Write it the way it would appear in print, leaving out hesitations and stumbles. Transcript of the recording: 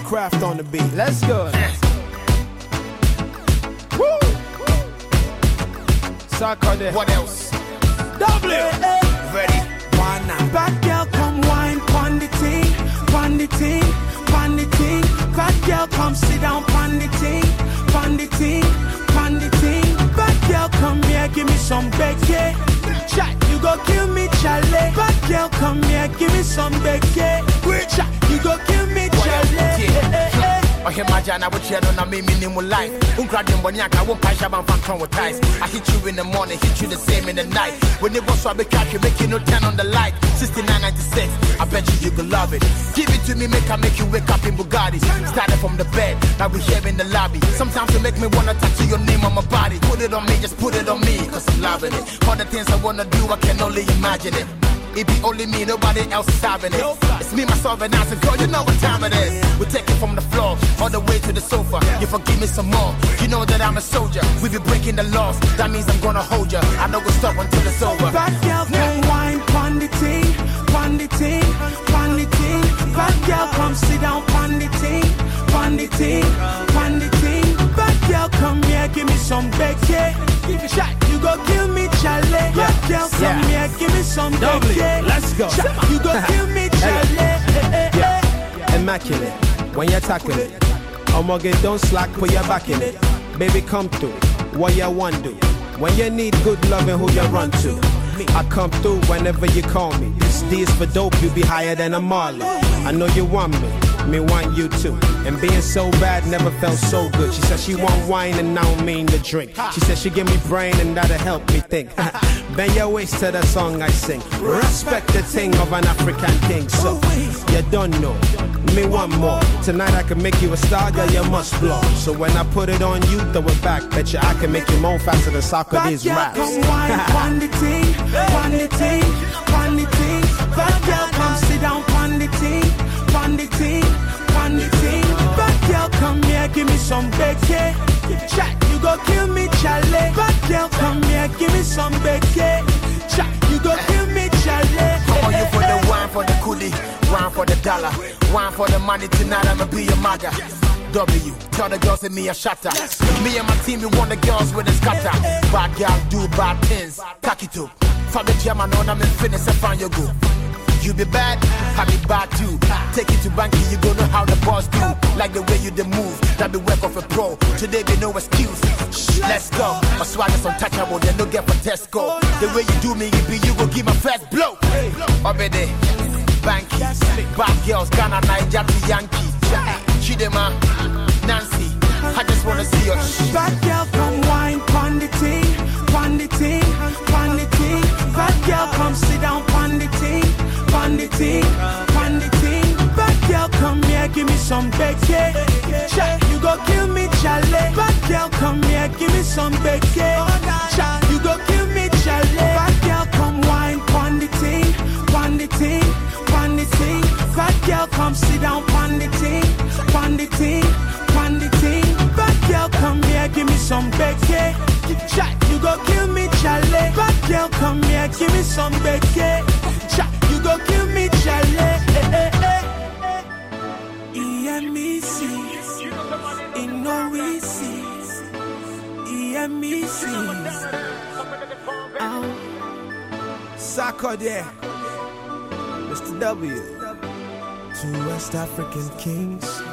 Craft on the beat. Let's go. Woo! Sarkodie. What else? W. Ready? Wanna. Bad girl, come wine, pon the ting, pon the ting, pon the ting. Bad girl, come sit down, pon the ting, pon the ting, pon the ting. Bad girl, come here, give me some Becky. Chat, you go kill me, Charlie. Bad girl, come here, give me some Becky. Chat, you go kill me, Charlie. I hear my jana with channel na me minimum life. Uncrading bonyaka won't pass your man with ties. I hit you in the morning, hit you the same in the night. When it was so I be catch you, make you no 10 on the light. 69.96, I bet you could love it. Give it to me, make you wake up in Bugatti. Started from the bed, now we here in the lobby. Sometimes you make me wanna tattoo your name on my body. Put it on me, just put it on me, cause I'm loving it. All the things I wanna do, I can only imagine it. It be only me, nobody else is having it. It's me, myself, and I said, girl, you know what time it is. We take it from the floor, all the way to the sofa. You forgive me some more, you know that I'm a soldier. We be breaking the laws, that means I'm gonna hold you. I know we'll stop until it's over. Bad girl, come wine, pon the ting, pon the ting, pon the ting. Bad girl, come sit down, pon the ting, pon the ting, pon the ting. Bad girl, come here, give me some Becky. Shot, you go kill me, Charlie. Bad girl, come here, give me some Becky. Let's go. Shot, you go kill me, Charlie. Immaculate. When you're tackling it. Omoge, don't slack, put your back in it. Baby, come through. What you want do? When you need good loving, who you run to? I come through whenever you call me. This D is for dope, you be higher than a Marley. I know you want me want you too. And being so bad never felt so good. She said she want wine and I don't mean to drink. She said she give me brain and that'll help me think. Bend your waist to the song I sing. Respect the thing of an African king. So, you don't know. Me want more. Tonight I can make you a star, girl, you must blow. So when I put it on you, throw it back. Bet you I can make you moan faster than Sarkodie's raps. Come wine, pon the ting, pon the ting, pon the ting. Bad girl, come sit down, pon the ting, pon the ting, pon the ting. Bad girl, come here, give me some Becky. Chat, you go kill me, Charlie. Bad girl, come here, give me some Becky. Chat, you go kill me, Charlie. Come on, you for the wine, for the coolie, wine for the dollar, wine for the money. Tonight I'ma be your maga. W, tell the girls and me a shatter. Me and my team, we want the girls with a scatter. Bad girl do bad things, Kakito. Fabi German on I'm in fitness and find your go. You be bad, I be bad too. Take it to banky, you gon' know how the boss do. Like the way you the move, that be work of a pro. Today be no excuse. Let's go. My swag is untouchable, they no get for Tesco. The way you do me, you be you go give my first blow. Obede, banky, bad girls, Ghana, Niger to Yankee. Chidema, Nancy, I just wanna see your Bad girl, come wine, pon the ting, pon the ting, pon the ting. Bad girl, come sit down, pon the ting, pon the ting, pon the ting. Bad girl, come here, give me some Becky. Chat, you go kill me, Charlie. Bad girl, come here, give me some Becky. Chat, you go kill me, Charlie. Bad girl, come wine, pon the ting, pon the ting, pon the ting. Bad girl, come sit down, pon the ting, pon the ting, pon the ting. Bad girl, come here, give me some Becky. Chat, you go kill me, Charlie. Bad girl, come here, give me some Becky. Chat, you go kill me, Charlie. EMEC, Innoisi, EMEC. Sarkodie, Mr. W. Two West African kings.